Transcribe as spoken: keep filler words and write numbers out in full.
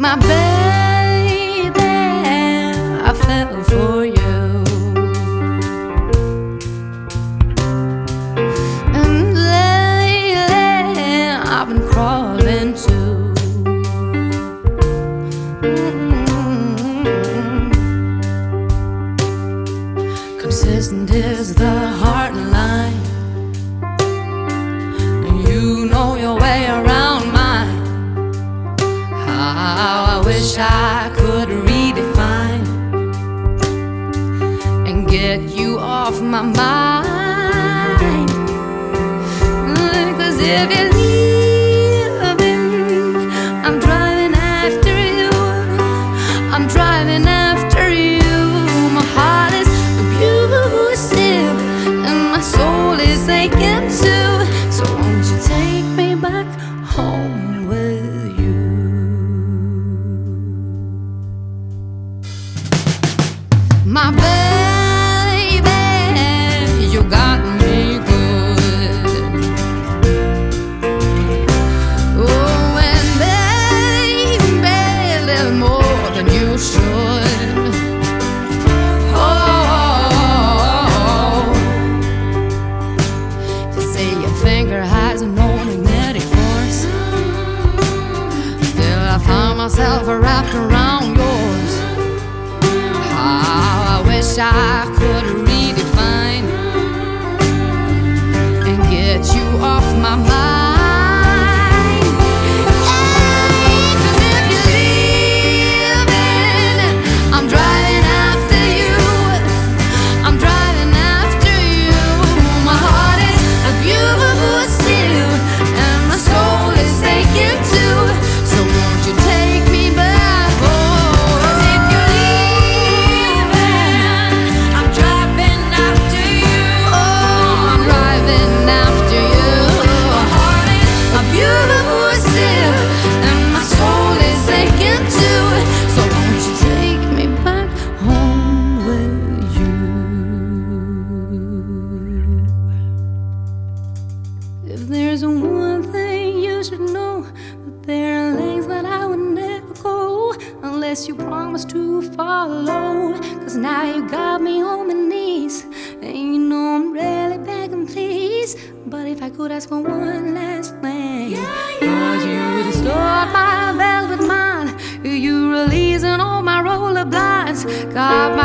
My baby, I fell for you. And lately I've been crawling too. Mm-hmm. Consistent is the heart line. You know your way around mine. How I wish I could redefine and get you off my mind. 'Cause if you're leaving, I'm driving after you. I'm driving after you. My heart is abusive and my soul is aching too. So won't you take me back home with you? My baby, you got me good. Oh, and baby, little more than you should. Oh, you say your finger has no magnetic force. Still, I found myself wrapped around yours. How I wish I could redefine and get you off my mind. Yeah, 'cause if you're leaving, I'm driving after you. I'm driving after you. My heart is abusive and my soul is aching too. So won't you take me back home? 'Cause if you're leaving, I'm driving after you. Oh, I'm driving after you. My heart is abusive and my soul is aching too. So won't you take me back home with you? If there's one thing you should know, that there are lengths that I would never go unless you promise to follow. 'Cause now you got me on my knees, and you know I'm really begging please. But if I could ask for one last thing, it was you to start my velvet mind. You releasing all my roller blinds. God